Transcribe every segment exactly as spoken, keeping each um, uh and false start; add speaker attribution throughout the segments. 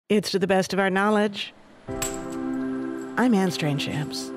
Speaker 1: It's to the best of our knowledge. I'm Anne Strange-Shams.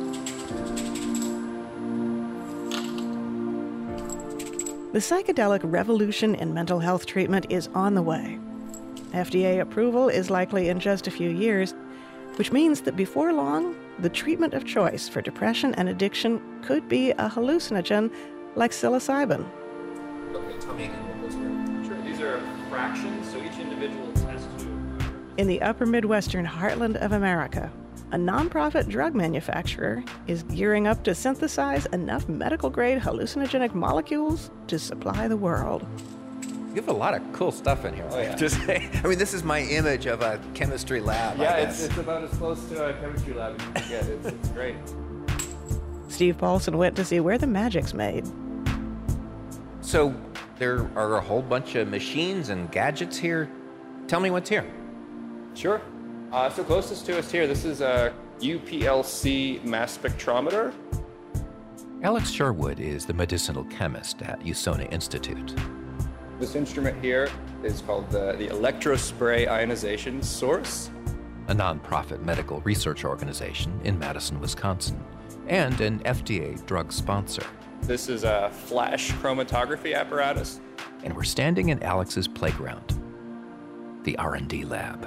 Speaker 1: The psychedelic revolution in mental health treatment is on the way. F D A approval is likely in just a few years, which means that before long, the treatment of choice for depression and addiction could be a hallucinogen like psilocybin.
Speaker 2: Okay, tell me again what those are. Sure, these are fractions, so each individual has two.
Speaker 1: In the upper Midwestern heartland of America, a nonprofit drug manufacturer is gearing up to synthesize enough medical-grade hallucinogenic molecules to supply the world.
Speaker 2: You have a lot of cool stuff in here.
Speaker 3: Oh, yeah.
Speaker 2: Just say, I mean, this is my image of a chemistry lab.
Speaker 3: Yeah,
Speaker 2: I
Speaker 3: it's,
Speaker 2: guess.
Speaker 3: it's about as close to a chemistry lab as you can get. It's, it's great.
Speaker 1: Steve Paulson went to see where the magic's made.
Speaker 2: So there are a whole bunch of machines and gadgets here. Tell me what's here.
Speaker 3: Sure. Uh, so closest to us here, this is a U P L C mass spectrometer.
Speaker 4: Alex Sherwood is the medicinal chemist at Usona Institute.
Speaker 3: This instrument here is called the, the electrospray ionization source.
Speaker 4: A nonprofit medical research organization in Madison, Wisconsin, and an F D A drug sponsor.
Speaker 3: This is a flash chromatography apparatus.
Speaker 4: And we're standing in Alex's playground, the R and D lab.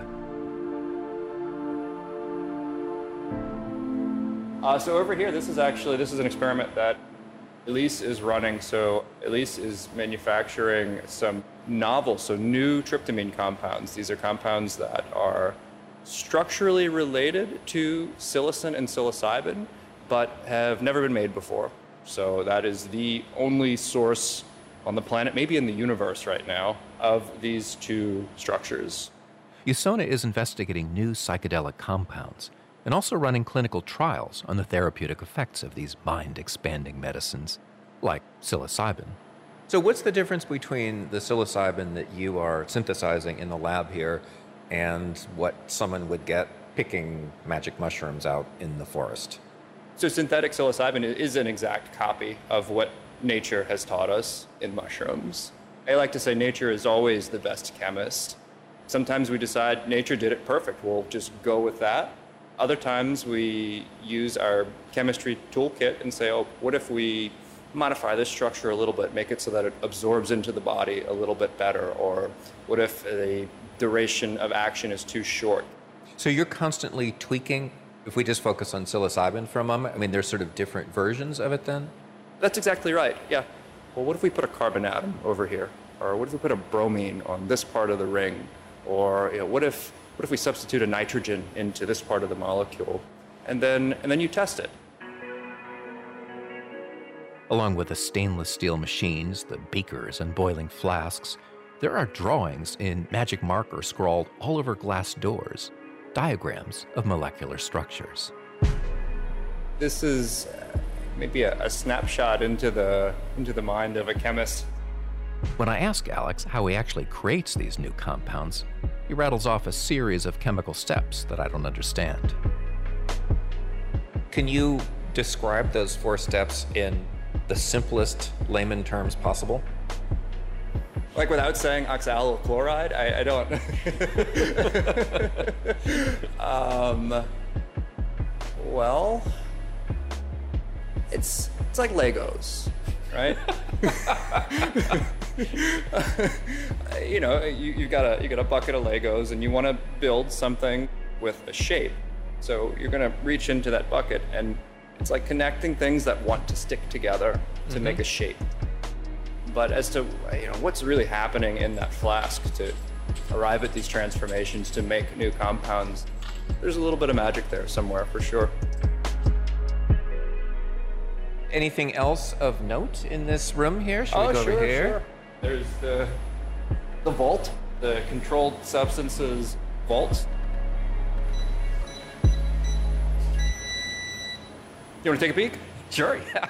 Speaker 3: Uh, so over here, this is actually, this is an experiment that Elise is running. So Elise is manufacturing some novel, so new tryptamine compounds. These are compounds that are structurally related to psilocin and psilocybin, but have never been made before. So that is the only source on the planet, maybe in the universe right now, of these two structures.
Speaker 4: Usona is investigating new psychedelic compounds and also running clinical trials on the therapeutic effects of these mind-expanding medicines, like psilocybin.
Speaker 2: So what's the difference between the psilocybin that you are synthesizing in the lab here and what someone would get picking magic mushrooms out in the forest?
Speaker 3: So synthetic psilocybin is an exact copy of what nature has taught us in mushrooms. I like to say nature is always the best chemist. Sometimes we decide nature did it perfect, we'll just go with that. Other times we use our chemistry toolkit and say, oh, what if we modify this structure a little bit, make it so that it absorbs into the body a little bit better? Or what if the duration of action is too short?
Speaker 2: So you're constantly tweaking. If we just focus on psilocybin for a moment, I mean, there's sort of different versions of it then?
Speaker 3: That's exactly right, yeah. Well, what if we put a carbon atom over here? Or what if we put a bromine on this part of the ring? Or you know, what if what if we substitute a nitrogen into this part of the molecule? And then and then you test it.
Speaker 4: Along with the stainless steel machines, the beakers, and boiling flasks, there are drawings in magic marker scrawled all over glass doors, diagrams of molecular structures.
Speaker 3: This is uh, maybe a, a snapshot into the into the mind of a chemist.
Speaker 4: When I ask Alex how he actually creates these new compounds, he rattles off a series of chemical steps that I don't understand.
Speaker 2: Can you describe those four steps in the simplest layman terms possible?
Speaker 3: Like without saying oxalochloride? I, I don't. um, well, it's it's like Legos, right? you know, you, you got a you got a bucket of Legos, and you want to build something with a shape. So you're going to reach into that bucket, and it's like connecting things that want to stick together to mm-hmm. make a shape. But as to you know what's really happening in that flask to arrive at these transformations to make new compounds, there's a little bit of magic there somewhere for sure.
Speaker 2: Anything else of note in this room here? Should
Speaker 3: oh,
Speaker 2: we go
Speaker 3: sure,
Speaker 2: over here?
Speaker 3: Sure. There's the the vault, the controlled substances vault. You want to take a peek?
Speaker 2: Sure, yeah.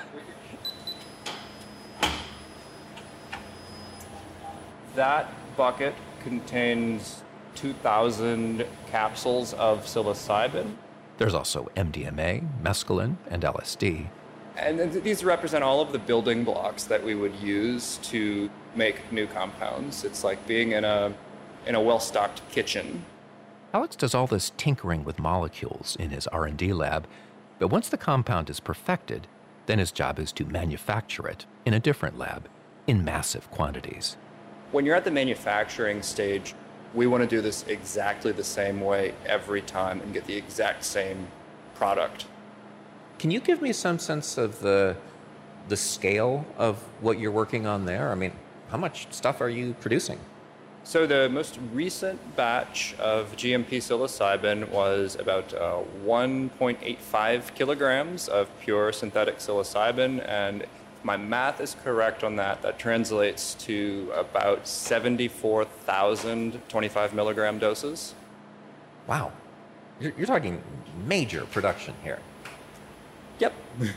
Speaker 3: That bucket contains two thousand capsules of psilocybin.
Speaker 4: There's also M D M A, mescaline, and L S D.
Speaker 3: And th- these represent all of the building blocks that we would use to make new compounds. It's like being in a in a well-stocked kitchen.
Speaker 4: Alex does all this tinkering with molecules in his R and D lab, but once the compound is perfected, then his job is to manufacture it in a different lab in massive quantities.
Speaker 3: When you're at the manufacturing stage, we want to do this exactly the same way every time and get the exact same product.
Speaker 2: Can you give me some sense of the the scale of what you're working on there? I mean, how much stuff are you producing?
Speaker 3: So the most recent batch of G M P psilocybin was about uh, one point eight five kilograms of pure synthetic psilocybin, and if my math is correct on that, that translates to about seventy-four thousand twenty-five milligram doses.
Speaker 2: Wow. You're, you're talking major production here.
Speaker 3: Yep.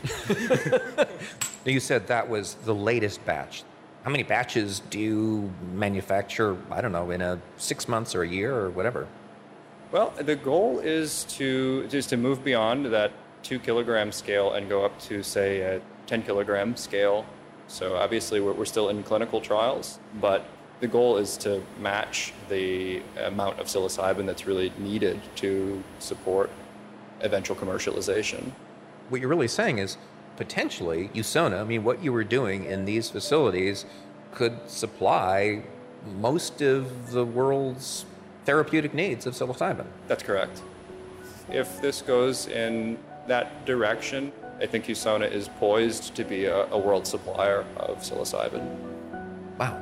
Speaker 2: You said that was the latest batch. How many batches do you manufacture, I don't know, in a six months or a year or whatever?
Speaker 3: Well, the goal is to is to move beyond that two kilogram scale and go up to, say, a ten kilogram scale. So obviously we're, we're still in clinical trials, but the goal is to match the amount of psilocybin that's really needed to support eventual commercialization.
Speaker 2: What you're really saying is potentially Usona, I mean, what you were doing in these facilities could supply most of the world's therapeutic needs of psilocybin.
Speaker 3: That's correct. If this goes in that direction, I think Usona is poised to be a, a world supplier of psilocybin.
Speaker 2: Wow.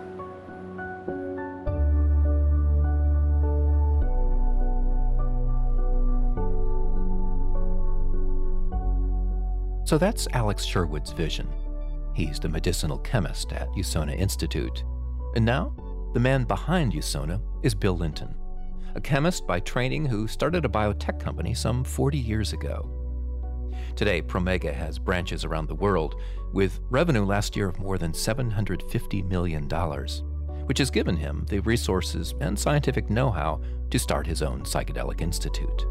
Speaker 4: So that's Alex Sherwood's vision. He's the medicinal chemist at Usona Institute. And now, the man behind Usona is Bill Linton, a chemist by training who started a biotech company some forty years ago. Today, Promega has branches around the world, with revenue last year of more than seven hundred fifty million dollars, which has given him the resources and scientific know-how to start his own psychedelic institute.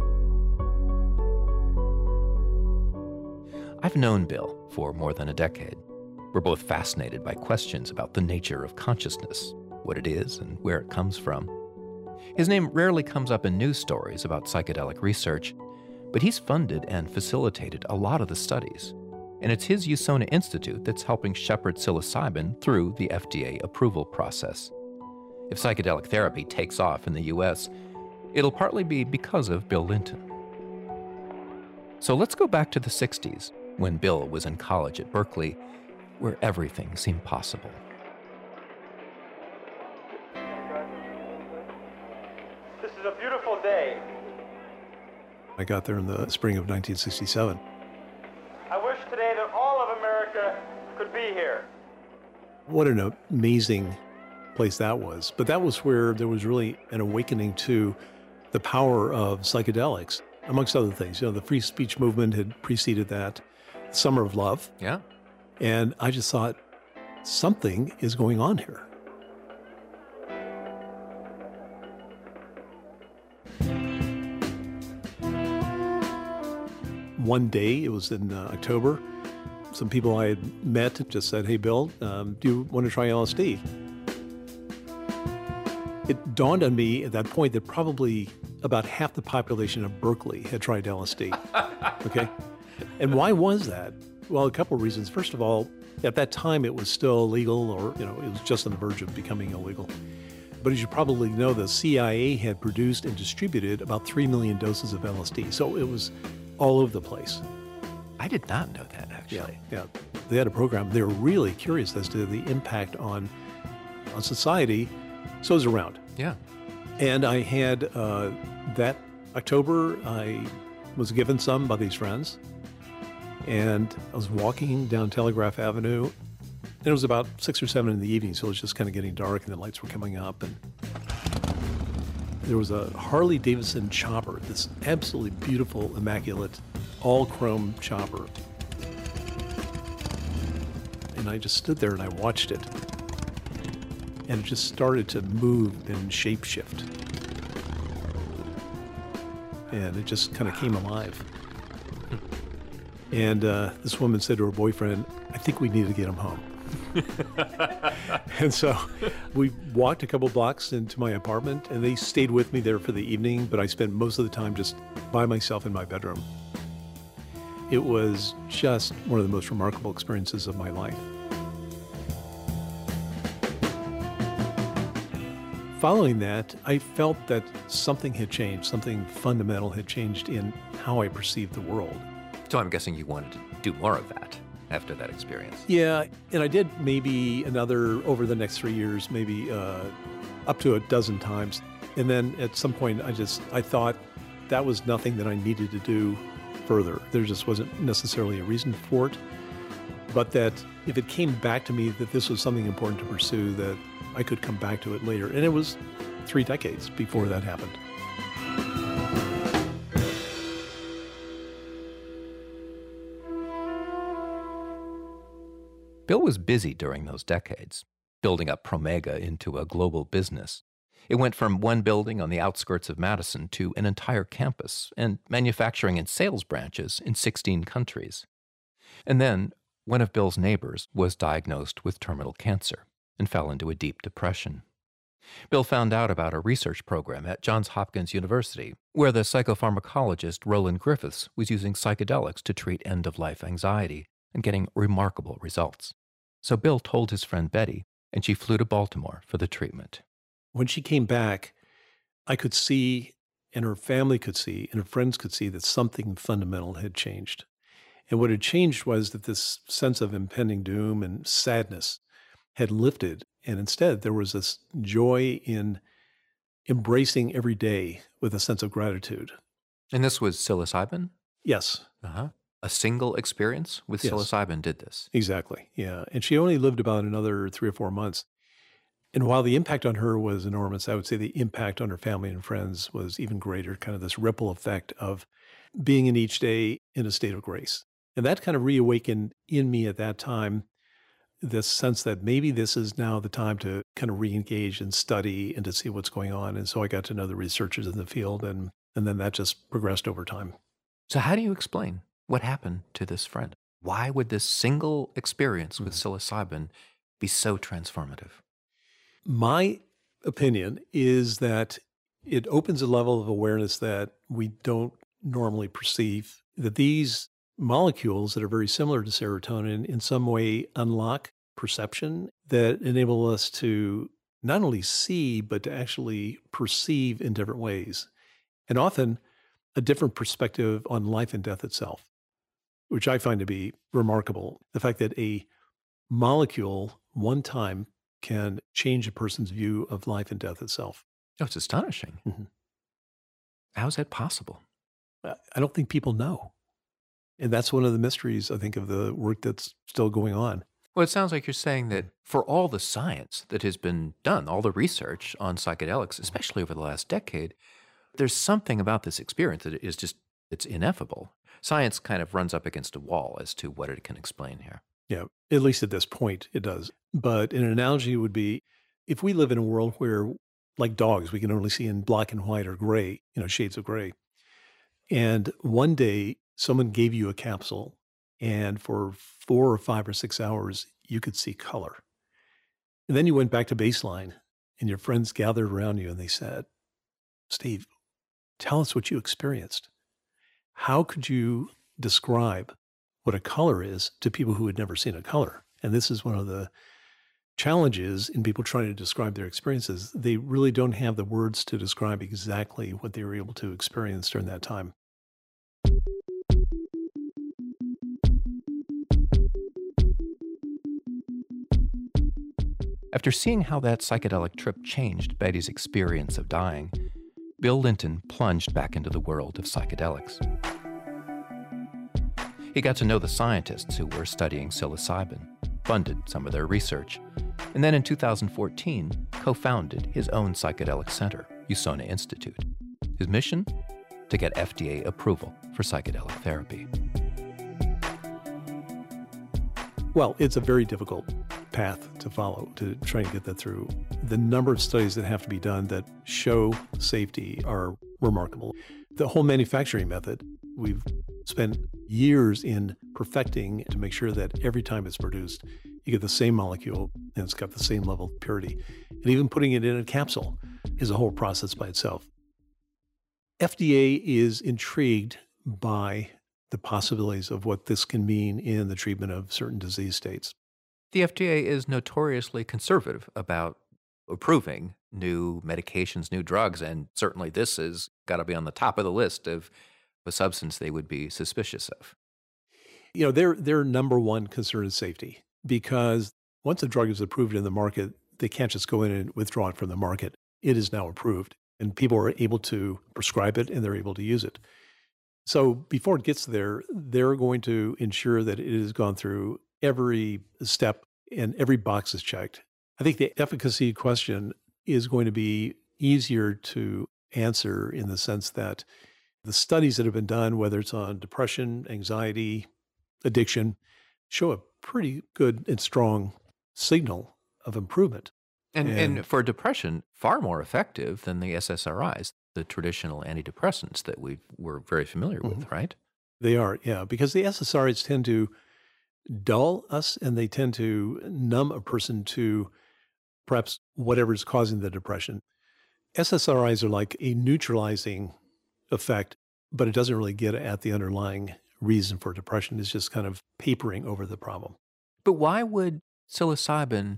Speaker 4: I've known Bill for more than a decade. We're both fascinated by questions about the nature of consciousness, what it is and where it comes from. His name rarely comes up in news stories about psychedelic research, but he's funded and facilitated a lot of the studies, and it's his Usona Institute that's helping shepherd psilocybin through the F D A approval process. If psychedelic therapy takes off in the U S, it'll partly be because of Bill Linton. So let's go back to the sixties, when Bill was in college at Berkeley, where everything seemed possible.
Speaker 5: This is a beautiful day.
Speaker 6: I got there in the spring of nineteen sixty-seven.
Speaker 5: I wish today that all of America could be here.
Speaker 6: What an amazing place that was. But that was where there was really an awakening to the power of psychedelics, amongst other things. You know, the free speech movement had preceded that, Summer of Love.
Speaker 4: Yeah.
Speaker 6: And I just thought, something is going on here. One day, it was in uh, October, some people I had met just said, hey, Bill, um, do you want to try L S D? It dawned on me at that point that probably about half the population of Berkeley had tried L S D. Okay? And why was that? Well, a couple of reasons. First of all, at that time, it was still illegal, or, you know, it was just on the verge of becoming illegal. But as you probably know, the C I A had produced and distributed about three million doses of L S D. So it was all over the place.
Speaker 4: I did not know that, actually.
Speaker 6: Yeah, yeah. They had a program. They were really curious as to the impact on, on society. So it was around.
Speaker 4: Yeah.
Speaker 6: And I had, uh, that October, I was given some by these friends. And I was walking down Telegraph Avenue, and it was about six or seven in the evening, so it was just kind of getting dark, and the lights were coming up. And there was a Harley Davidson chopper, this absolutely beautiful, immaculate, all-chrome chopper. And I just stood there and I watched it. And it just started to move and shape-shift. And it just kind of came alive. And uh, this woman said to her boyfriend, I think we need to get him home. And so we walked a couple blocks into my apartment, and they stayed with me there for the evening, but I spent most of the time just by myself in my bedroom. It was just one of the most remarkable experiences of my life. Following that, I felt that something had changed, something fundamental had changed in how I perceived the world.
Speaker 4: So I'm guessing you wanted to do more of that after that experience.
Speaker 6: Yeah, and I did maybe another, over the next three years, maybe uh, up to a dozen times. And then at some point, I just, I thought that was nothing that I needed to do further. There just wasn't necessarily a reason for it. But that if it came back to me that this was something important to pursue, that I could come back to it later. And it was three decades before that happened.
Speaker 4: Bill was busy during those decades, building up Promega into a global business. It went from one building on the outskirts of Madison to an entire campus and manufacturing and sales branches in sixteen countries. And then one of Bill's neighbors was diagnosed with terminal cancer and fell into a deep depression. Bill found out about a research program at Johns Hopkins University where the psychopharmacologist Roland Griffiths was using psychedelics to treat end-of-life anxiety and getting remarkable results. So Bill told his friend Betty, and she flew to Baltimore for the treatment.
Speaker 6: When she came back, I could see, and her family could see, and her friends could see that something fundamental had changed. And what had changed was that this sense of impending doom and sadness had lifted, and instead there was this joy in embracing every day with a sense of gratitude.
Speaker 4: And this was psilocybin?
Speaker 6: Yes.
Speaker 4: Uh-huh. A single experience with
Speaker 6: Yes.
Speaker 4: psilocybin did this?
Speaker 6: Exactly, yeah. And she only lived about another three or four months. And while the impact on her was enormous, I would say the impact on her family and friends was even greater, kind of this ripple effect of being in each day in a state of grace. And that kind of reawakened in me at that time this sense that maybe this is now the time to kind of re-engage and study and to see what's going on. And so I got to know the researchers in the field, and, and then that just progressed over time.
Speaker 4: So how do you explain what happened to this friend? Why would this single experience with psilocybin be so transformative?
Speaker 6: My opinion is that it opens a level of awareness that we don't normally perceive, that these molecules that are very similar to serotonin in some way unlock perception that enable us to not only see, but to actually perceive in different ways. And often a different perspective on life and death itself, which I find to be remarkable. The fact that a molecule one time can change a person's view of life and death itself.
Speaker 4: Oh, it's astonishing.
Speaker 6: Mm-hmm.
Speaker 4: How is that possible?
Speaker 6: I don't think people know. And that's one of the mysteries, I think, of the work that's still going on.
Speaker 4: Well, it sounds like you're saying that for all the science that has been done, all the research on psychedelics, especially over the last decade, there's something about this experience that is just, it's ineffable. Science kind of runs up against a wall as to what it can explain here.
Speaker 6: Yeah, at least at this point it does. But an analogy would be, if we live in a world where, like dogs, we can only see in black and white or gray, you know, shades of gray. And one day someone gave you a capsule, and for four or five or six hours, you could see color. And then you went back to baseline, and your friends gathered around you and they said, Steve, tell us what you experienced. How could you describe what a color is to people who had never seen a color? And this is one of the challenges in people trying to describe their experiences. They really don't have the words to describe exactly what they were able to experience during that time.
Speaker 4: After seeing how that psychedelic trip changed Betty's experience of dying, Bill Linton plunged back into the world of psychedelics. He got to know the scientists who were studying psilocybin, funded some of their research, and then in two thousand fourteen, co-founded his own psychedelic center, Usona Institute. His mission? To get F D A approval for psychedelic therapy.
Speaker 6: Well, it's a very difficult path to follow to try and get that through. The number of studies that have to be done that show safety are remarkable. The whole manufacturing method, we've spent years in perfecting to make sure that every time it's produced, it You get the same molecule and it's got the same level of purity. And even putting it in a capsule is a whole process by itself. F D A is intrigued by the possibilities of what this can mean in the treatment of certain disease states.
Speaker 4: The F D A is notoriously conservative about approving new medications, new drugs, and certainly this has got to be on the top of the list of a substance they would be suspicious of.
Speaker 6: You know, their their number one concern is safety, because once a drug is approved in the market, they can't just go in and withdraw it from the market. It is now approved, and people are able to prescribe it and they're able to use it. So before it gets there, they're going to ensure that it has gone through every step and every box is checked. I think the efficacy question is going to be easier to answer in the sense that the studies that have been done, whether it's on depression, anxiety, addiction, show a pretty good and strong signal of improvement.
Speaker 4: And,
Speaker 6: And-
Speaker 4: and for depression, far more effective than the S S R Is, the traditional antidepressants that we were very familiar with, right?
Speaker 6: They are, yeah, because the S S R Is tend to dull us and they tend to numb a person to perhaps whatever is causing the depression. S S R Is are like a neutralizing effect, but it doesn't really get at the underlying reason for depression. It's just kind of papering over the problem.
Speaker 4: But why would psilocybin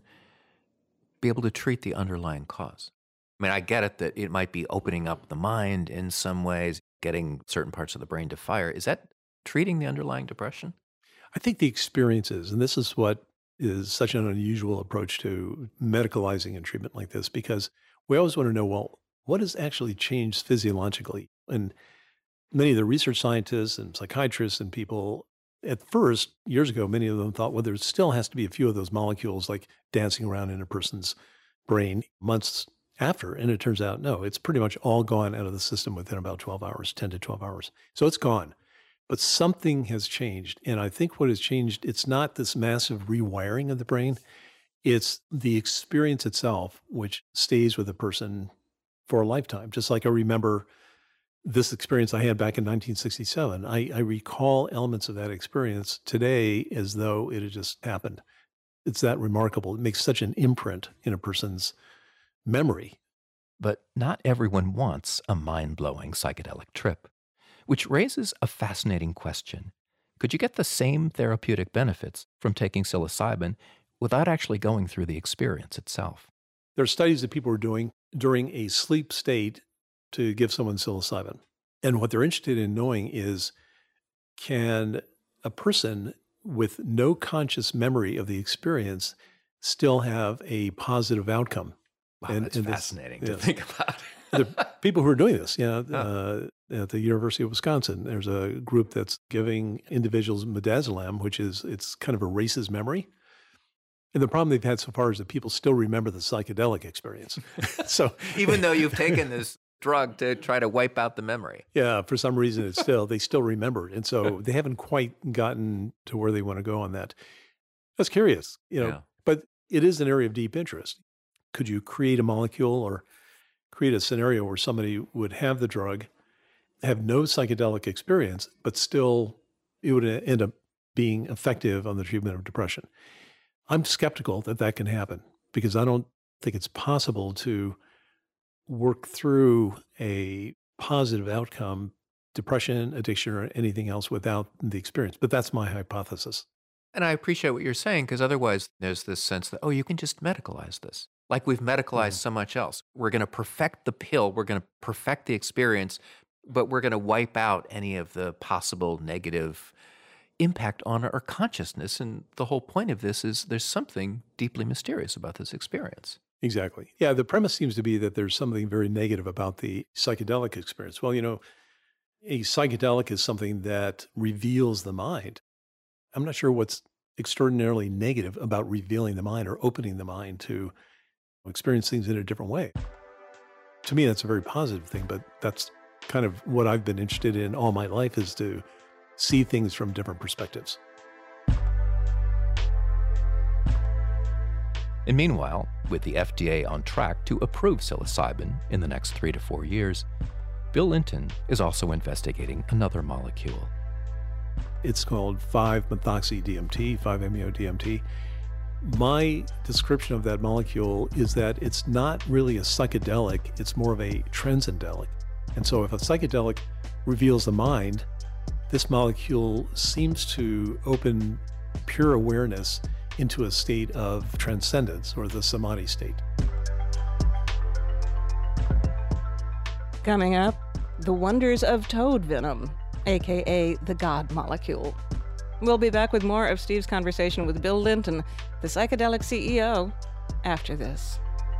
Speaker 4: be able to treat the underlying cause? I mean, I get it that it might be opening up the mind in some ways, getting certain parts of the brain to fire. Is that treating the underlying depression?
Speaker 6: I think the experiences, and this is what is such an unusual approach to medicalizing and treatment like this, because we always want to know, well, what has actually changed physiologically? And many of the research scientists and psychiatrists and people at first, years ago, many of them thought, well, there still has to be a few of those molecules like dancing around in a person's brain months after. And it turns out, no, it's pretty much all gone out of the system within about twelve hours, ten to twelve hours. So it's gone. But something has changed. And I think what has changed, it's not this massive rewiring of the brain. It's the experience itself, which stays with a person for a lifetime. Just like I remember this experience I had back in nineteen sixty-seven. I, I recall elements of that experience today as though it had just happened. It's that remarkable. It makes such an imprint in a person's memory.
Speaker 4: But not everyone wants a mind-blowing psychedelic trip, which raises a fascinating question. Could you get the same therapeutic benefits from taking psilocybin without actually going through the experience itself?
Speaker 6: There are studies that people are doing during a sleep state to give someone psilocybin. And what they're interested in knowing is, can a person with no conscious memory of the experience still have a positive outcome?
Speaker 4: Wow,
Speaker 6: And-
Speaker 4: that's
Speaker 6: and this-
Speaker 4: fascinating to
Speaker 6: yeah.
Speaker 4: think about.
Speaker 6: There are people who are doing this. You know,
Speaker 4: Huh.
Speaker 6: uh, at the University of Wisconsin, there's a group that's giving individuals midazolam, which is, it's kind of erases memory. And the problem they've had so far is that people still remember the psychedelic experience. So
Speaker 4: Even though you've taken this drug to try to wipe out the memory.
Speaker 6: yeah, for some reason, it's still, they still remember it. And so they haven't quite gotten to where they want to go on that. That's curious, you know,
Speaker 4: Yeah.
Speaker 6: but it is an area of deep interest. Could you create a molecule or create a scenario where somebody would have the drug, have no psychedelic experience, but still it would end up being effective on the treatment of depression? I'm skeptical that that can happen, because I don't think it's possible to work through a positive outcome, depression, addiction, or anything else without the experience. But that's my hypothesis.
Speaker 4: And I appreciate what you're saying, because otherwise there's this sense that, oh, you can just medicalize this. Like we've medicalized so much else. We're going to perfect the pill. We're going to perfect the experience, but we're going to wipe out any of the possible negative impact on our consciousness. And the whole point of this is there's something deeply mysterious about this experience.
Speaker 6: Exactly. Yeah, the premise seems to be that there's something very negative about the psychedelic experience. Well, you know, a psychedelic is something that reveals the mind. I'm not sure what's extraordinarily negative about revealing the mind or opening the mind to experience things in a different way. To me, that's a very positive thing, but that's kind of what I've been interested in all my life, is to see things from different perspectives.
Speaker 4: And meanwhile, with the F D A on track to approve psilocybin in the next three to four years, Bill Linton is also investigating another molecule.
Speaker 6: It's called five methoxy D M T, five M E O D M T. My description of that molecule is that it's not really a psychedelic, it's more of a transcendelic. And so if a psychedelic reveals the mind, this molecule seems to open pure awareness into a state of transcendence, or the samadhi state.
Speaker 1: Coming up, the wonders of toad venom, aka the God molecule. We'll be back with more of Steve's conversation with Bill Linton, the psychedelic C E O, after this.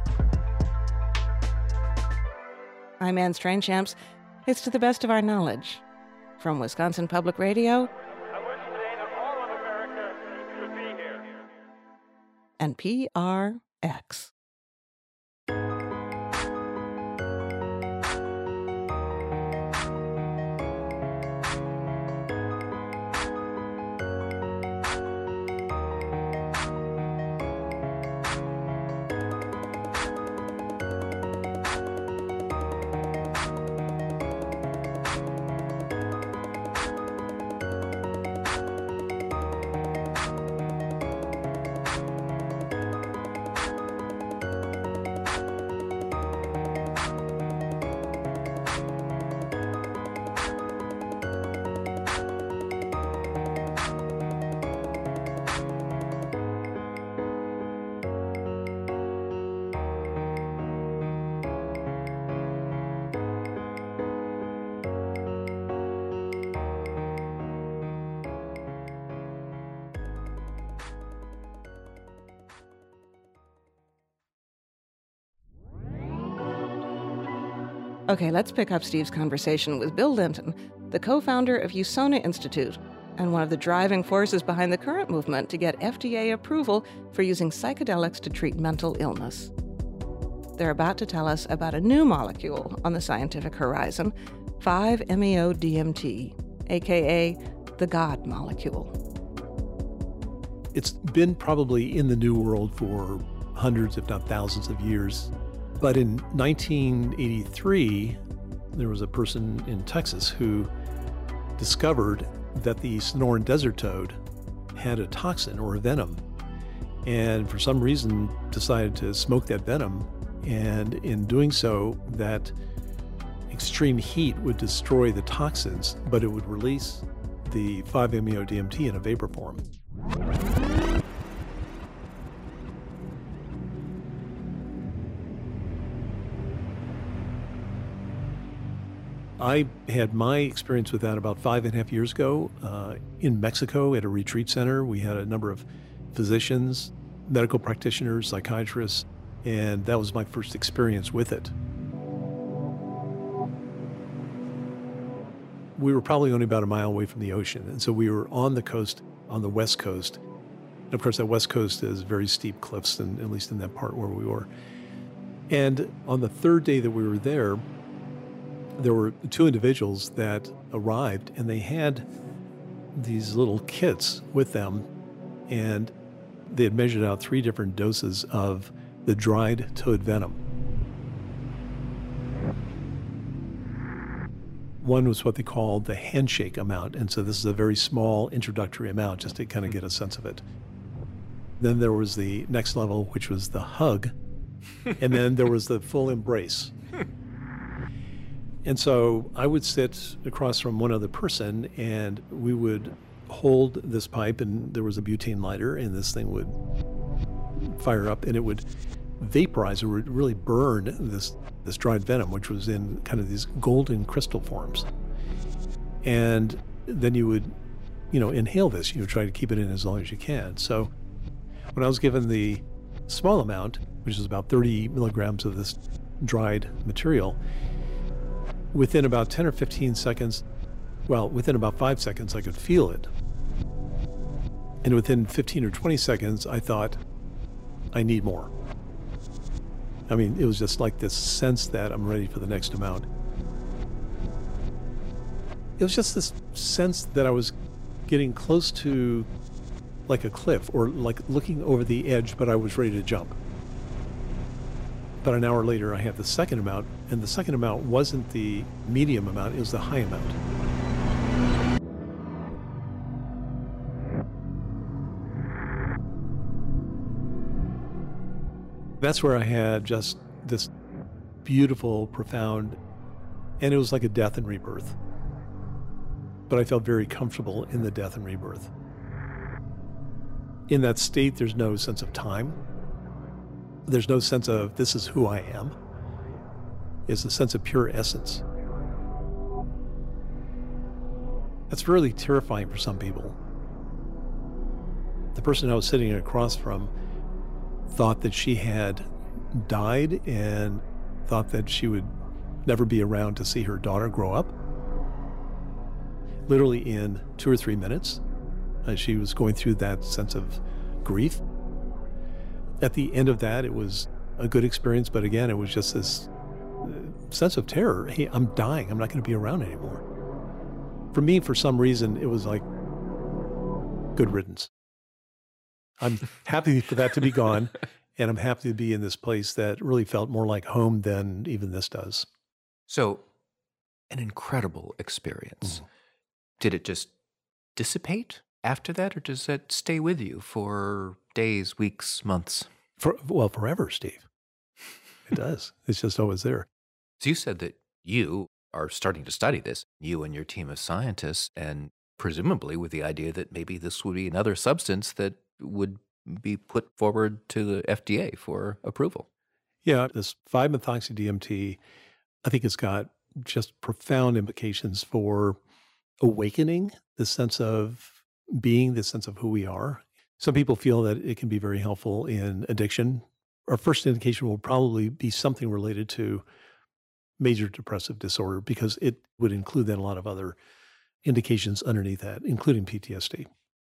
Speaker 1: I'm Anne Strainchamps. It's To the Best of Our Knowledge. From Wisconsin Public Radio
Speaker 5: I wish today that all of America could be here.
Speaker 1: and P R X. Okay, let's pick up Steve's conversation with Bill Linton, the co-founder of Usona Institute and one of the driving forces behind the current movement to get F D A approval for using psychedelics to treat mental illness. They're about to tell us about a new molecule on the scientific horizon, five M E O D M T, aka the God molecule.
Speaker 6: It's been probably in the New World for hundreds, if not thousands of years. But in nineteen eighty-three, there was a person in Texas who discovered that the Sonoran desert toad had a toxin or a venom, and for some reason decided to smoke that venom. And in doing so, that extreme heat would destroy the toxins, but it would release the five M E O D M T in a vapor form. I had my experience with that about five and a half years ago uh, in Mexico at a retreat center. We had a number of physicians, medical practitioners, psychiatrists, and that was my first experience with it. We were probably only about a mile away from the ocean, and so we were on the coast, on the west coast. And of course, that west coast is very steep cliffs, and at least in that part where we were. And on the third day that we were there, there were two individuals that arrived, and they had these little kits with them, and they had measured out three different doses of the dried toad venom. One was what they called the handshake amount, and so this is a very small introductory amount just to kind of get a sense of it. Then there was the next level, which was the hug, and then there was the full embrace. And so I would sit across from one other person, and we would hold this pipe, and there was a butane lighter, and this thing would fire up, and it would vaporize, or would really burn this, this dried venom, which was in kind of these golden crystal forms. And then you would, you know, inhale this. You would try to keep it in as long as you can. So when I was given the small amount, which is about thirty milligrams of this dried material, within about ten or fifteen seconds, well, within about five seconds, I could feel it. And within fifteen or twenty seconds, I thought, I need more. I mean, it was just like this sense that I'm ready for the next amount. It was just this sense that I was getting close to like a cliff, or like looking over the edge, but I was ready to jump. About an hour later, I had the second amount, and the second amount wasn't the medium amount, it was the high amount. That's where I had just this beautiful, profound, and it was like a death and rebirth. But I felt very comfortable in the death and rebirth. In that state, there's no sense of time. There's no sense of this is who I am. It's a sense of pure essence. That's really terrifying for some people. The person I was sitting across from thought that she had died and thought that she would never be around to see her daughter grow up. Literally in two or three minutes, uh, she was going through that sense of grief. At the end of that, it was a good experience, but again, it was just this sense of terror. Hey, I'm dying. I'm not going to be around anymore. For me, for some reason, it was like good riddance. I'm happy for that to be gone, and I'm happy to be in this place that really felt more like home than even this does.
Speaker 4: So, an incredible experience. Mm. Did it just dissipate after that, or does that stay with you for days, weeks, months?
Speaker 6: For, well, forever, Steve. It does. It's just always there.
Speaker 4: So you said that you are starting to study this, you and your team of scientists, and presumably with the idea that maybe this would be another substance that would be put forward to the F D A for approval.
Speaker 6: Yeah, this five methoxy D M T, I think it's got just profound implications for awakening the sense of being, the sense of who we are. Some people feel that it can be very helpful in addiction. Our first indication will probably be something related to major depressive disorder, because it would include then a lot of other indications underneath that, including P T S D.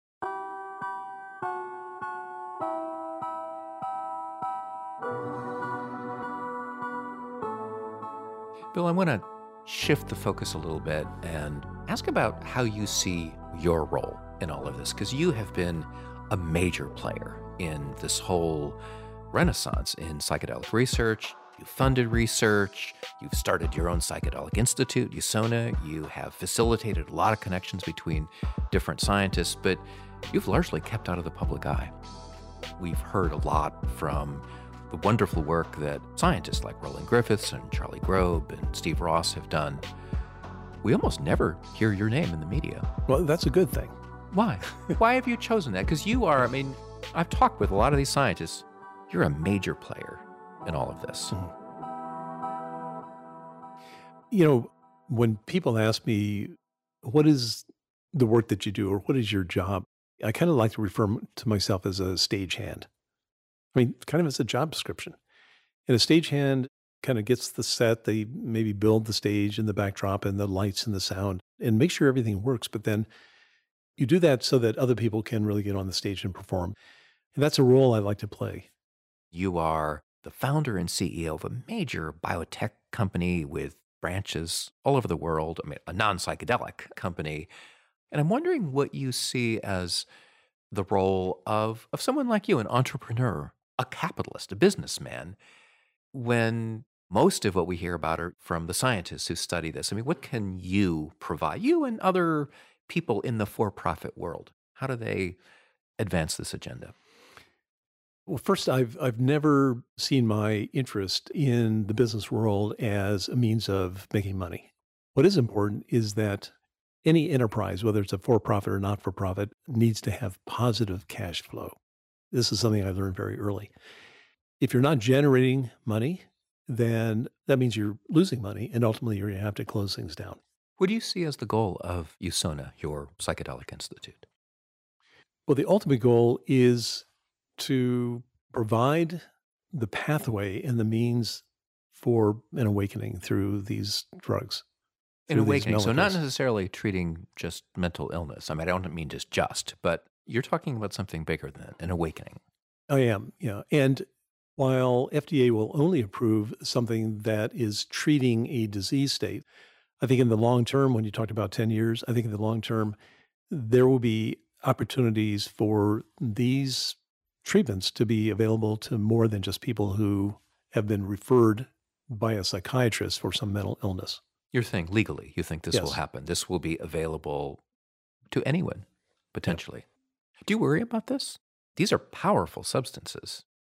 Speaker 4: Bill, I want to shift the focus a little bit and ask about how you see your role in all of this, because you have been a major player in this whole renaissance in psychedelic research. You've funded research, you've started your own psychedelic institute, Usona, you have facilitated a lot of connections between different scientists, but you've largely kept out of the public eye. We've heard a lot from the wonderful work that scientists like Roland Griffiths and Charlie Grob and Steve Ross have done. We almost never hear your name in the media.
Speaker 6: Well, that's a good thing.
Speaker 4: Why? Why have you chosen that? Because you are, I mean, I've talked with a lot of these scientists. You're a major player in all of this.
Speaker 6: Mm-hmm. You know, when people ask me, what is the work that you do, or what is your job? I kind of like to refer to myself as a stagehand. I mean, kind of as a job description. And a stagehand kind of gets the set, they maybe build the stage and the backdrop and the lights and the sound and make sure everything works. But then you do that so that other people can really get on the stage and perform. And that's a role I like to play.
Speaker 4: You are the founder and C E O of a major biotech company with branches all over the world, I mean, a non-psychedelic company. And I'm wondering what you see as the role of, of someone like you, an entrepreneur, a capitalist, a businessman, when most of what we hear about are from the scientists who study this. I mean, what can you provide, you and other people in the for-profit world? How do they advance this agenda?
Speaker 6: Well, first, I've I've never seen my interest in the business world as a means of making money. What is important is that any enterprise, whether it's a for-profit or not-for-profit, needs to have positive cash flow. This is something I learned very early. If you're not generating money, then that means you're losing money, and ultimately you're going to have to close things down.
Speaker 4: What do you see as the goal of Usona, your psychedelic institute?
Speaker 6: Well, the ultimate goal is to provide the pathway and the means for an awakening through these drugs.
Speaker 4: An awakening, so not necessarily treating just mental illness. I mean, I don't mean just just, but you're talking about something bigger than that, an awakening.
Speaker 6: I am, yeah. And while F D A will only approve something that is treating a disease state, I think in the long term, when you talked about ten years, I think in the long term, there will be opportunities for these treatments to be available to more than just people who have been referred by a psychiatrist for some mental illness.
Speaker 4: You're saying legally, you think this
Speaker 6: Yes.
Speaker 4: will happen. This will be available to anyone, potentially. Yeah. Do you worry about this? These are powerful substances.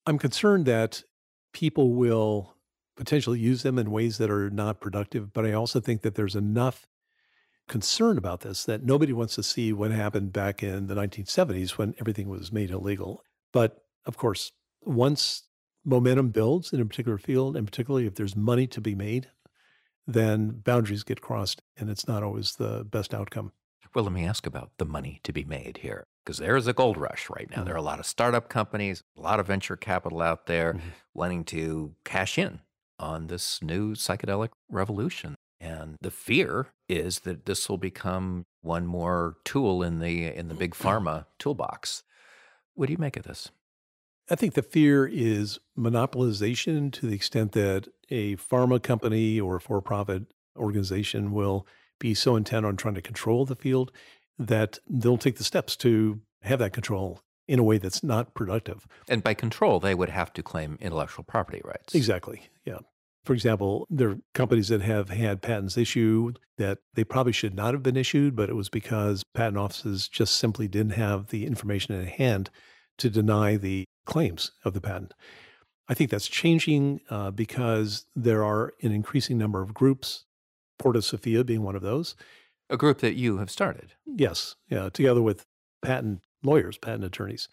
Speaker 6: I'm concerned that people will potentially use them in ways that are not productive, but I also think that there's enough concern about this that nobody wants to see what happened back in the nineteen seventies when everything was made illegal. But of course, once momentum builds in a particular field, and particularly if there's money to be made, then boundaries get crossed, and it's not always the best outcome.
Speaker 4: Well, let me ask about the money to be made here, because there is a gold rush right now. Mm-hmm. There are a lot of startup companies, a lot of venture capital out there mm-hmm. wanting to cash in on this new psychedelic revolution. And the fear is that this will become one more tool in the in the big pharma toolbox. What do you make of this?
Speaker 6: I think the fear is monopolization to the extent that a pharma company or a for-profit organization will be so intent on trying to control the field that they'll take the steps to have that control in a way that's not productive.
Speaker 4: And by control, they would have to claim intellectual property rights.
Speaker 6: Exactly, yeah. For example, there are companies that have had patents issued that they probably should not have been issued, but it was because patent offices just simply didn't have the information in hand to deny the claims of the patent. I think that's changing uh, because there are an increasing number of groups, Porta Sophia being one of those.
Speaker 4: A group that you have started.
Speaker 6: Yes, yeah, together with patent lawyers, patent attorneys,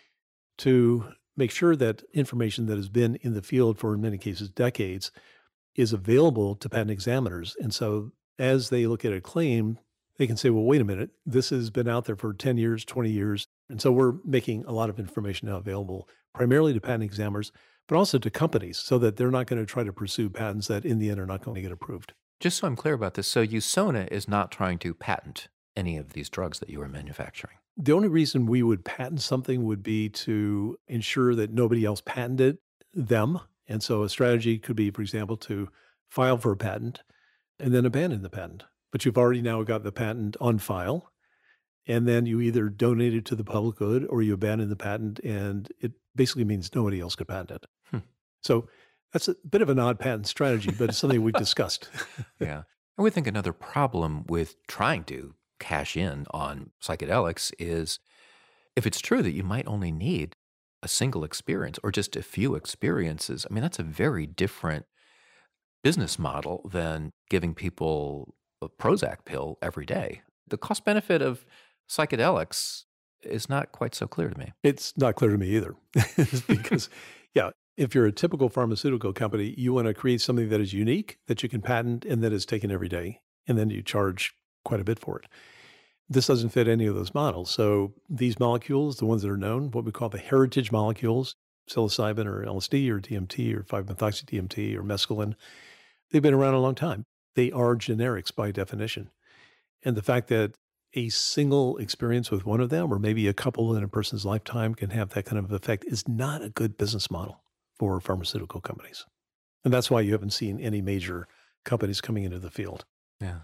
Speaker 6: to make sure that information that has been in the field for, in many cases, decades is available to patent examiners. And so as they look at a claim, they can say, well, wait a minute, this has been out there for ten years, twenty years. And so we're making a lot of information now available, primarily to patent examiners, but also to companies so that they're not going to try to pursue patents that in the end are not going to get approved.
Speaker 4: Just so I'm clear about this, so USONA is not trying to patent any of these drugs that you are manufacturing?
Speaker 6: The only reason we would patent something would be to ensure that nobody else patented them. And so a strategy could be, for example, to file for a patent and then abandon the patent. But you've already now got the patent on file, and then you either donate it to the public good or you abandon the patent, and it basically means nobody else could patent it. Hmm. So that's a bit of an odd patent strategy, but it's something we've discussed.
Speaker 4: Yeah. I would think another problem with trying to cash in on psychedelics is if it's true that you might only need a single experience or just a few experiences, I mean, that's a very different business model than giving people a Prozac pill every day. The cost benefit of psychedelics is not quite so clear to me.
Speaker 6: It's not clear to me either. Because, yeah, if you're a typical pharmaceutical company, you want to create something that is unique, that you can patent, and that is taken every day, and then you charge quite a bit for it. This doesn't fit any of those models. So these molecules, the ones that are known, what we call the heritage molecules, psilocybin or L S D or D M T or five-methoxy-D M T or mescaline, they've been around a long time. They are generics by definition. And the fact that a single experience with one of them, or maybe a couple in a person's lifetime, can have that kind of effect is not a good business model for pharmaceutical companies. And that's why you haven't seen any major companies coming into the field.
Speaker 4: Yeah.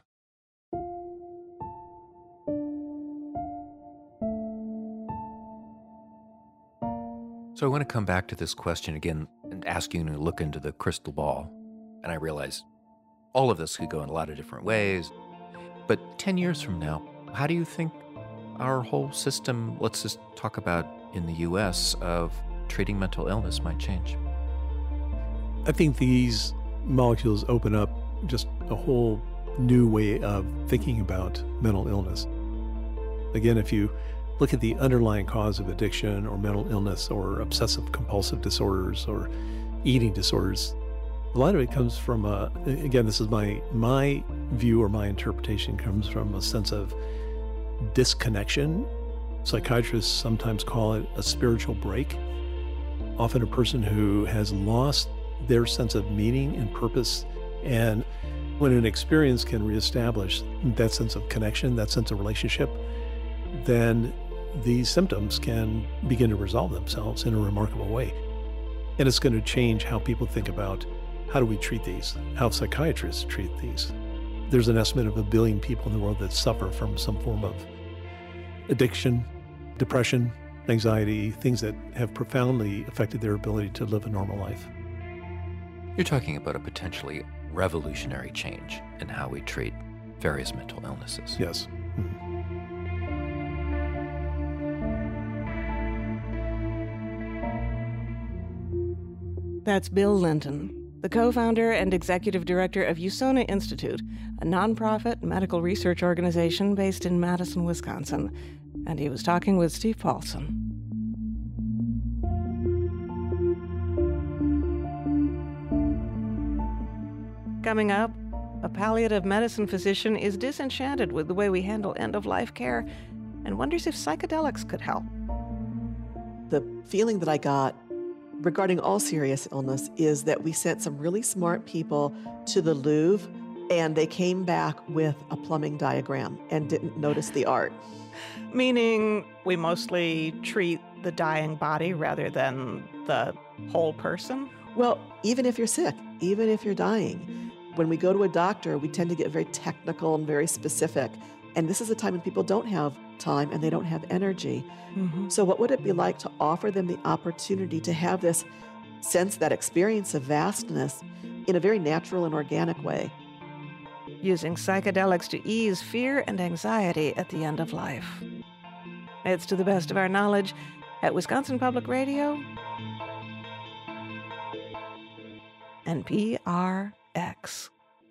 Speaker 4: So I want to come back to this question again and ask you to look into the crystal ball. And I realize all of this could go in a lot of different ways. But ten years from now, how do you think our whole system, let's just talk about in the U S, of treating mental illness might change?
Speaker 6: I think these molecules open up just a whole new way of thinking about mental illness. Again, if you look at the underlying cause of addiction or mental illness or obsessive compulsive disorders or eating disorders, a lot of it comes from, a, again, this is my my view or my interpretation comes from a sense of disconnection. Psychiatrists sometimes call it a spiritual break. Often a person who has lost their sense of meaning and purpose. And when an experience can reestablish that sense of connection, that sense of relationship, then these symptoms can begin to resolve themselves in a remarkable way. And it's going to change how people think about how do we treat these, how psychiatrists treat these. There's an estimate of a billion people in the world that suffer from some form of addiction, depression, anxiety, things that have profoundly affected their ability to live a normal life.
Speaker 4: You're talking about a potentially revolutionary change in how we treat various mental illnesses.
Speaker 6: Yes. Mm-hmm.
Speaker 1: That's Bill Linton, the co-founder and executive director of USONA Institute, a nonprofit medical research organization based in Madison, Wisconsin. And he was talking with Steve Paulson. Coming up, a palliative medicine physician is disenchanted with the way we handle end-of-life care and wonders if psychedelics could help.
Speaker 7: The feeling that I got regarding all serious illness is that we sent some really smart people to the Louvre and they came back with a plumbing diagram and didn't notice the art.
Speaker 1: Meaning we mostly treat the dying body rather than the whole person?
Speaker 7: Well, even if you're sick, even if you're dying, when we go to a doctor, we tend to get very technical and very specific. And this is a time when people don't have time and they don't have energy. Mm-hmm. So what would it be like to offer them the opportunity to have this sense, that experience of vastness in a very natural and organic way?
Speaker 1: Using psychedelics to ease fear and anxiety at the end of life. It's To the Best of Our Knowledge at Wisconsin Public Radio and P R X.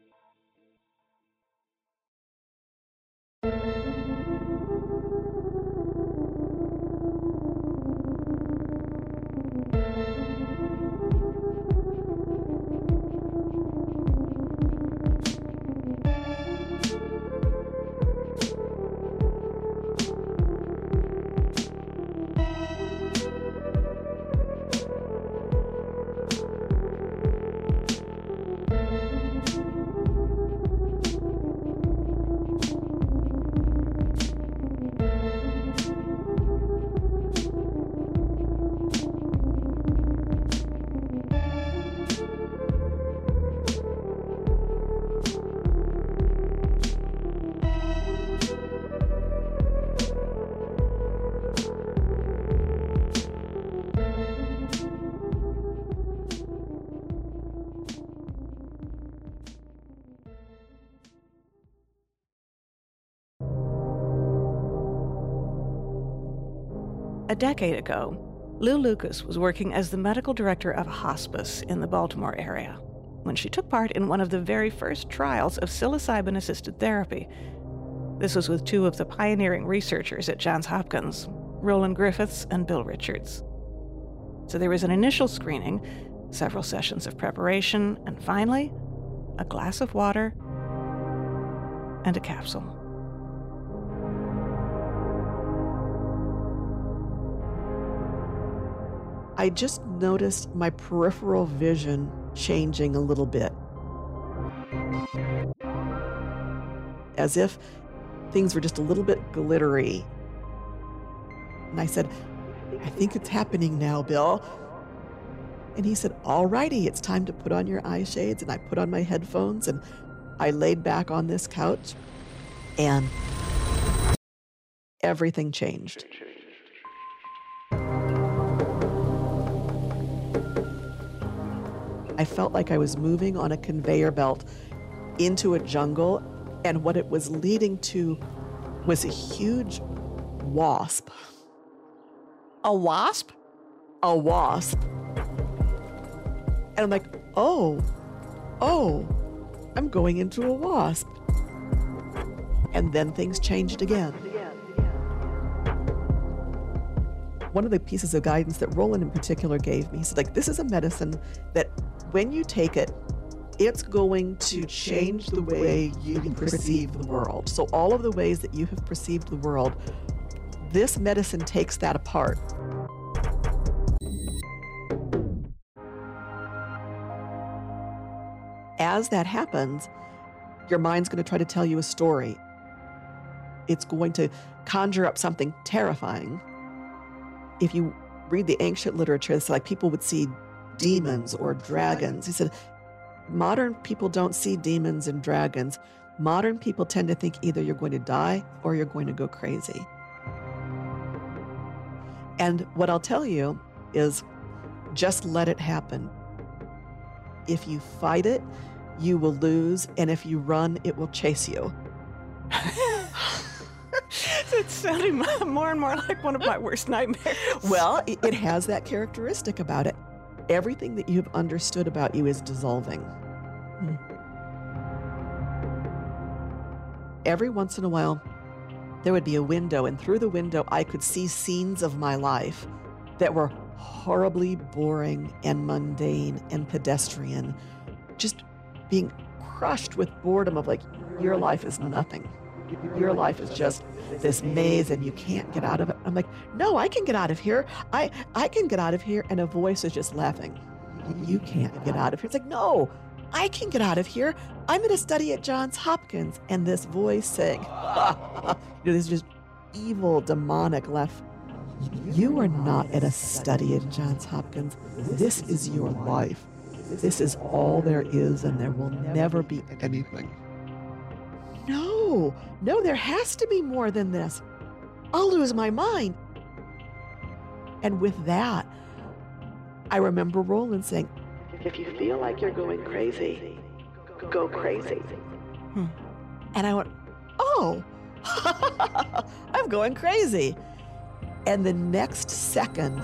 Speaker 1: A decade ago, Lou Lucas was working as the medical director of a hospice in the Baltimore area when she took part in one of the very first trials of psilocybin-assisted therapy. This was with two of the pioneering researchers at Johns Hopkins, Roland Griffiths and Bill Richards. So there was an initial screening, several sessions of preparation, and finally, a glass of water and a capsule.
Speaker 7: I just noticed my peripheral vision changing a little bit. As if things were just a little bit glittery. And I said, I think it's happening now, Bill. And he said, all righty, it's time to put on your eye shades. And I put on my headphones and I laid back on this couch and everything changed. I felt like I was moving on a conveyor belt into a jungle, and what it was leading to was a huge wasp.
Speaker 1: A wasp?
Speaker 7: A wasp. And I'm like, oh, oh, I'm going into a wasp. And then things changed again. One of the pieces of guidance that Roland in particular gave me, he said, like, this is a medicine that when you take it, it's going to change the way you perceive the world. So all of the ways that you have perceived the world, this medicine takes that apart. As that happens, your mind's going to try to tell you a story. It's going to conjure up something terrifying. If you read the ancient literature, it's like people would see demons or dragons. He said, modern people don't see demons and dragons. Modern people tend to think either you're going to die or you're going to go crazy. And what I'll tell you is just let it happen. If you fight it, you will lose. And if you run, it will chase you.
Speaker 1: It's sounding more and more like one of my worst nightmares.
Speaker 7: Well, it has that characteristic about it. everything that you've understood about you is dissolving.
Speaker 1: Hmm.
Speaker 7: Every once in a while, there would be a window, and through the window, I could see scenes of my life that were horribly boring and mundane and pedestrian, just being crushed with boredom of like, your life is nothing. Your life is just this maze and you can't get out of it. I'm like, no, I can get out of here. I, I can get out of here. And a voice is just laughing. You can't get out of here. It's like, no, I can get out of here. I'm going to study at Johns Hopkins. And this voice saying, ha, ha, ha. You know, this just evil, demonic laugh. You are not at a study at Johns Hopkins. This is your life. This is all there is, and there will never be anything. No, no, there has to be more than this. I'll lose my mind. And with that, I remember Roland saying, if you feel like you're going crazy, go crazy.
Speaker 1: Hmm.
Speaker 7: And I went, oh, I'm going crazy. And the next second,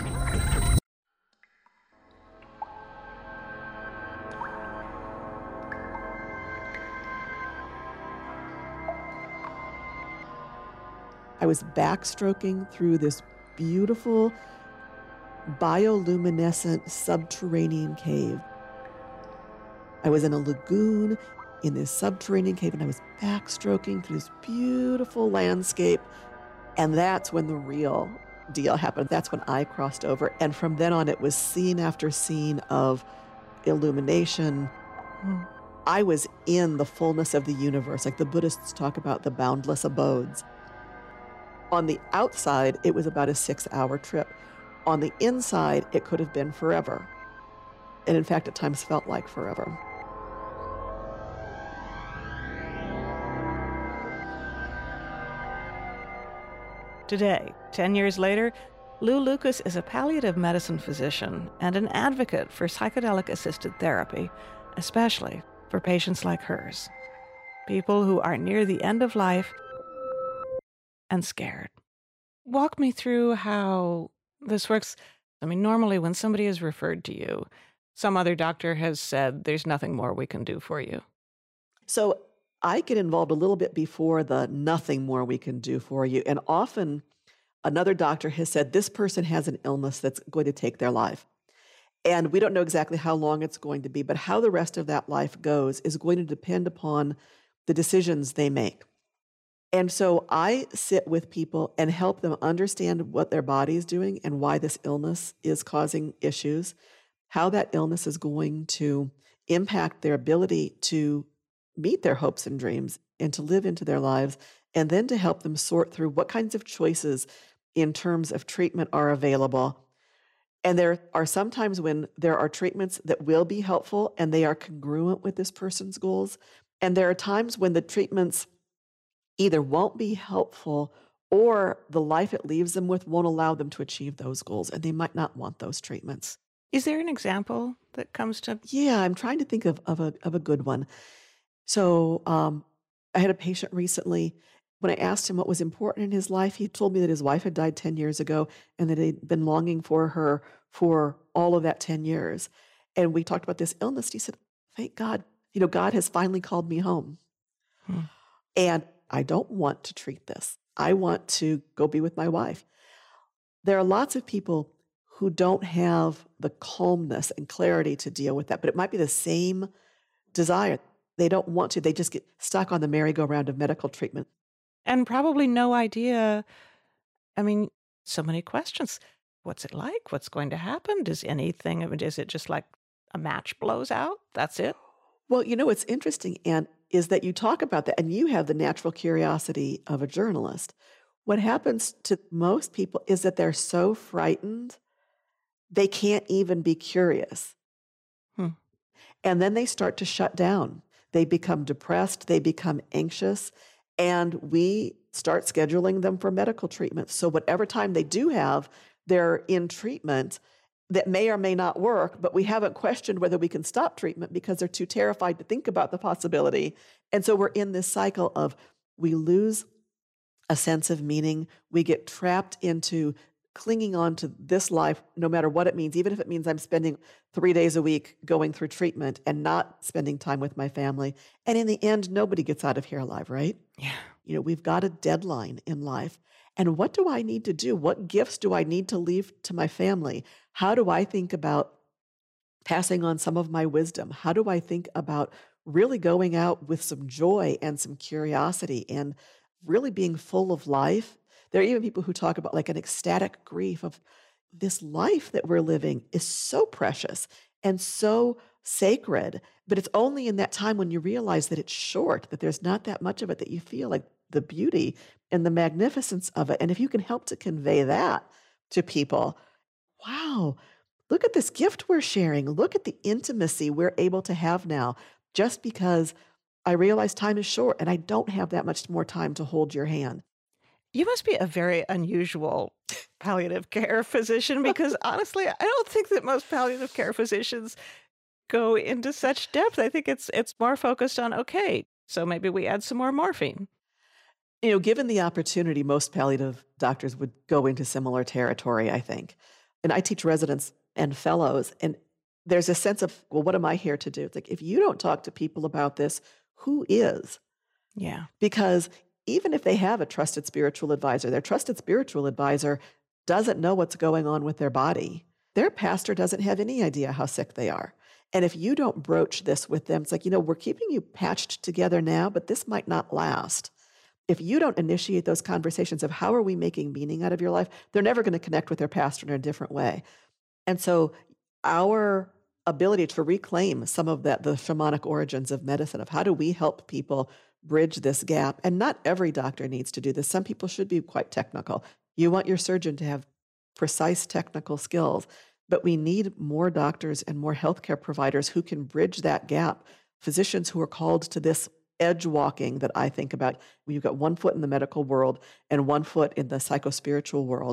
Speaker 7: I was backstroking through this beautiful bioluminescent subterranean cave. I was in a lagoon in this subterranean cave, and I was backstroking through this beautiful landscape. And that's when the real deal happened. That's when I crossed over. And from then on, it was scene after scene of illumination.
Speaker 1: Hmm.
Speaker 7: I was in the fullness of the universe, like the Buddhists talk about the boundless abodes. On the outside, it was about a six-hour trip. On the inside, it could have been forever. And in fact, at times felt like forever.
Speaker 1: Today, ten years later, Lou Lucas is a palliative medicine physician and an advocate for psychedelic-assisted therapy, especially for patients like hers, people who are near the end of life and scared. Walk me through how this works. I mean, normally when somebody is referred to you, some other doctor has said, there's nothing more we can do for you.
Speaker 7: So I get involved a little bit before the nothing more we can do for you. And often another doctor has said, this person has an illness that's going to take their life. And we don't know exactly how long it's going to be, but how the rest of that life goes is going to depend upon the decisions they make. And so I sit with people and help them understand what their body is doing and why this illness is causing issues, how that illness is going to impact their ability to meet their hopes and dreams and to live into their lives, and then to help them sort through what kinds of choices in terms of treatment are available. And there are some times when there are treatments that will be helpful and they are congruent with this person's goals. And there are times when the treatments either won't be helpful or the life it leaves them with won't allow them to achieve those goals, and they might not want those treatments.
Speaker 1: Is there an example that comes to?
Speaker 7: Yeah, I'm trying to think of, of, a, of a good one. So um, I had a patient recently. When I asked him what was important in his life, he told me that his wife had died ten years ago and that he'd been longing for her for all of that ten years. And we talked about this illness. He said, thank God, you know, God has finally called me home. Hmm. And I don't want to treat this. I want to go be with my wife. There are lots of people who don't have the calmness and clarity to deal with that, but it might be the same desire. They don't want to. They just get stuck on the merry-go-round of medical treatment.
Speaker 1: And probably no idea. I mean, so many questions. What's it like? What's going to happen? Does anything, is it just like a match blows out? That's it?
Speaker 7: Well, you know, what's interesting, Anne, is that you talk about that, and you have the natural curiosity of a journalist. What happens to most people is that they're so frightened, they can't even be curious.
Speaker 1: Hmm.
Speaker 7: And then they start to shut down. They become depressed, they become anxious, and we start scheduling them for medical treatment. So whatever time they do have, they're in treatment that may or may not work, but we haven't questioned whether we can stop treatment because they're too terrified to think about the possibility. And so we're in this cycle of we lose a sense of meaning. We get trapped into clinging on to this life, no matter what it means, even if it means I'm spending three days a week going through treatment and not spending time with my family. And in the end, nobody gets out of here alive, right?
Speaker 1: Yeah.
Speaker 7: You know, we've got a deadline in life. And what do I need to do? What gifts do I need to leave to my family? How do I think about passing on some of my wisdom? How do I think about really going out with some joy and some curiosity and really being full of life? There are even people who talk about like an ecstatic grief of this life that we're living is so precious and so sacred, but it's only in that time when you realize that it's short, that there's not that much of it, that you feel like the beauty and the magnificence of it. And if you can help to convey that to people, wow, look at this gift we're sharing. Look at the intimacy we're able to have now, just because I realize time is short and I don't have that much more time to hold your hand.
Speaker 1: You must be a very unusual palliative care physician, because honestly, I don't think that most palliative care physicians go into such depth. I think it's it's more focused on, okay, so maybe we add some more morphine.
Speaker 7: You know, given the opportunity, most palliative doctors would go into similar territory, I think. And I teach residents and fellows, and there's a sense of, well, what am I here to do? It's like, if you don't talk to people about this, who is?
Speaker 1: Yeah.
Speaker 7: Because even if they have a trusted spiritual advisor, their trusted spiritual advisor doesn't know what's going on with their body. Their pastor doesn't have any idea how sick they are. And if you don't broach this with them, it's like, you know, we're keeping you patched together now, but this might not last. If you don't initiate those conversations of how are we making meaning out of your life, they're never going to connect with their pastor in a different way. And so our ability to reclaim some of that, the shamanic origins of medicine, of how do we help people bridge this gap? And not every doctor needs to do this. Some people should be quite technical. You want your surgeon to have precise technical skills, but we need more doctors and more healthcare providers who can bridge that gap. Physicians who are called to this edge walking that I think about, when you've got one foot in the medical world and one foot in the psychospiritual world.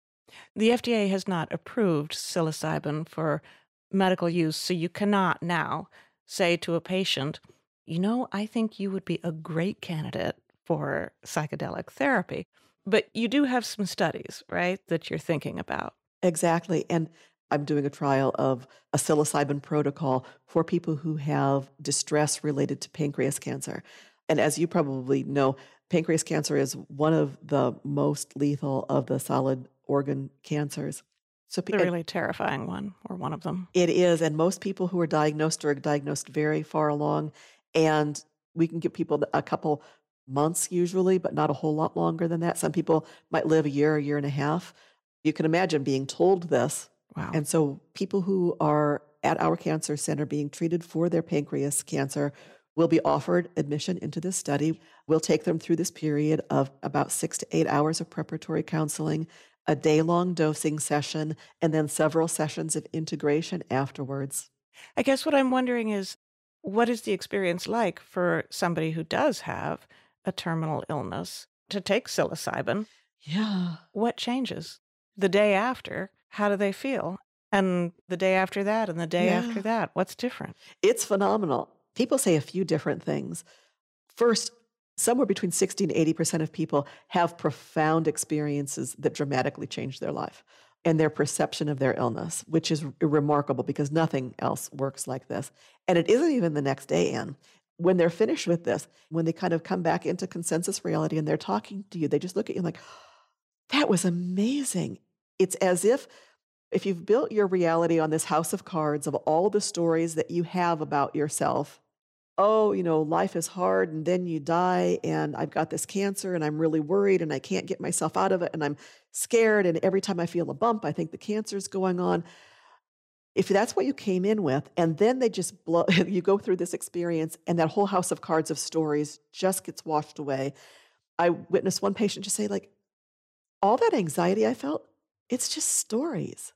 Speaker 1: The F D A has not approved psilocybin for medical use, so you cannot now say to a patient, you know, I think you would be a great candidate for psychedelic therapy. But you do have some studies, right, that you're thinking about.
Speaker 7: Exactly. And I'm doing a trial of a psilocybin protocol for people who have distress related to pancreas cancer. And as you probably know, pancreas cancer is one of the most lethal of the solid organ cancers. So
Speaker 1: The really terrifying one, or one of them.
Speaker 7: it is. And most people who are diagnosed are diagnosed very far along. And we can give people a couple months usually, but not a whole lot longer than that. Some people might live a year, a year and a half. You can imagine being told this.
Speaker 1: Wow.
Speaker 7: And so people who are at our cancer center being treated for their pancreas cancer will be offered admission into this study. We'll take them through this period of about six to eight hours of preparatory counseling, a day-long dosing session, and then several sessions of integration afterwards.
Speaker 1: I guess what I'm wondering is, what is the experience like for somebody who does have a terminal illness to take psilocybin?
Speaker 7: Yeah.
Speaker 1: What changes? The day after, how do they feel? And the day after that, and the day
Speaker 7: Yeah.
Speaker 1: after that, what's different?
Speaker 7: It's phenomenal. People say a few different things. First, somewhere between sixty and eighty percent of people have profound experiences that dramatically change their life and their perception of their illness, which is remarkable because nothing else works like this. And it isn't even the next day, Anne. When they're finished with this, when they kind of come back into consensus reality and they're talking to you, they just look at you like, that was amazing. It's as if if you've built your reality on this house of cards of all the stories that you have about yourself, oh, you know, life is hard and then you die and I've got this cancer and I'm really worried and I can't get myself out of it and I'm scared and every time I feel a bump, I think the cancer's going on. If that's what you came in with, and then they just blow, you go through this experience and that whole house of cards of stories just gets washed away. I witnessed one patient just say, like, all that anxiety I felt, it's just stories.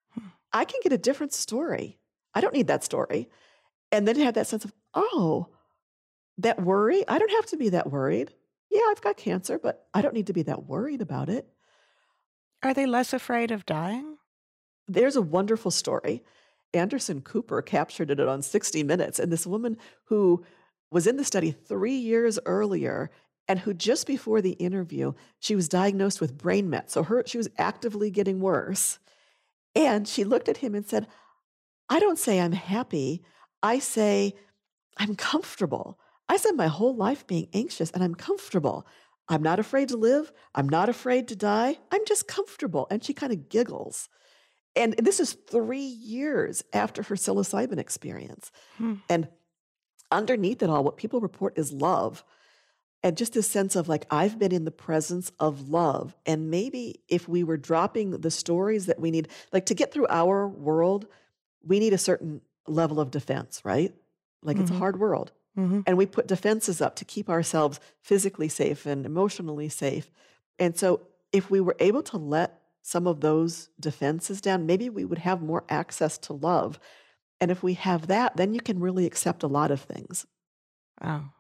Speaker 7: I can get a different story. I don't need that story. And then have that sense of, oh, that worry, I don't have to be that worried. Yeah, I've got cancer, but I don't need to be that worried about it.
Speaker 1: Are they less afraid of dying?
Speaker 7: There's a wonderful story. Anderson Cooper captured it on sixty minutes. And this woman who was in the study three years earlier and who just before the interview, she was diagnosed with brain mets. So her, she was actively getting worse. And she looked at him and said, I don't say I'm happy. I say I'm comfortable. I spent my whole life being anxious and I'm comfortable. I'm not afraid to live. I'm not afraid to die. I'm just comfortable. And she kind of giggles. And this is three years after her psilocybin experience. Hmm. And underneath it all, what people report is love. And just this sense of like, I've been in the presence of love. And maybe if we were dropping the stories that we need, like to get through our world, we need a certain level of defense, right? Like mm-hmm. it's a hard world. Mm-hmm. And we put defenses up to keep ourselves physically safe and emotionally safe. And so if we were able to let some of those defenses down, maybe we would have more access to love. And if we have that, then you can really accept a lot of things.
Speaker 1: Wow.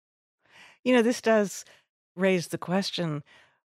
Speaker 1: You know, this does raise the question,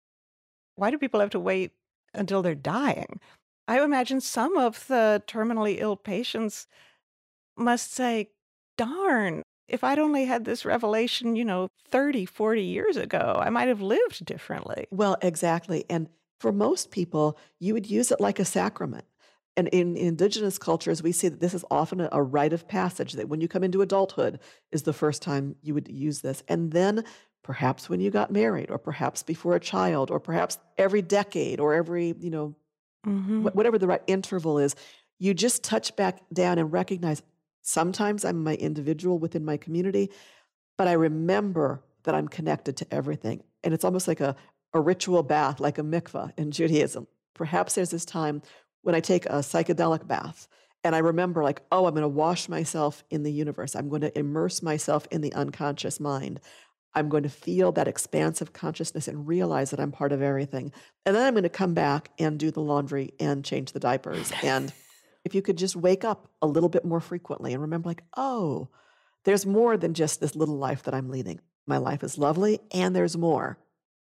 Speaker 1: why do people have to wait until they're dying? I imagine some of the terminally ill patients must say, darn, if I'd only had this revelation, you know, thirty, forty years ago, I might have lived differently.
Speaker 7: Well, exactly. And for most people, you would use it like a sacrament. And in, in indigenous cultures, we see that this is often a, a rite of passage, that when you come into adulthood is the first time you would use this. And then perhaps when you got married, or perhaps before a child, or perhaps every decade, or every, you know, mm-hmm. wh- whatever the right interval is, you just touch back down and recognize, sometimes I'm my individual within my community, but I remember that I'm connected to everything. And it's almost like a, a ritual bath, like a mikvah in Judaism. Perhaps there's this time when I take a psychedelic bath and I remember like, oh, I'm going to wash myself in the universe. I'm going to immerse myself in the unconscious mind. I'm going to feel that expansive consciousness and realize that I'm part of everything. And then I'm going to come back and do the laundry and change the diapers. And if you could just wake up a little bit more frequently and remember like, oh, there's more than just this little life that I'm leading. My life is lovely and there's more.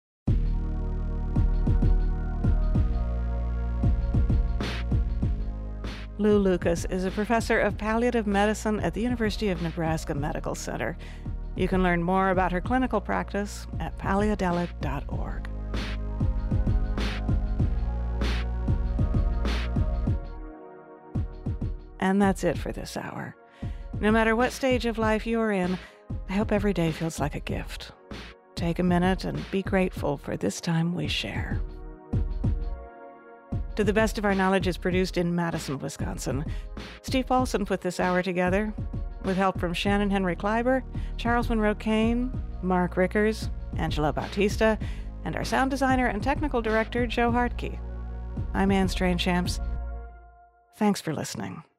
Speaker 1: Lou Lucas is a professor of palliative medicine at the University of Nebraska Medical Center. You can learn more about her clinical practice at palliadelic dot org. And that's it for this hour. No matter what stage of life you're in, I hope every day feels like a gift. Take a minute and be grateful for this time we share. To the Best of Our Knowledge is produced in Madison, Wisconsin. Steve Paulson put this hour together, with help from Shannon Henry Kleiber, Charles Monroe Kane, Mark Rickers, Angela Bautista, and our sound designer and technical director, Joe Hartke. I'm Anne Strainchamps. Thanks for listening.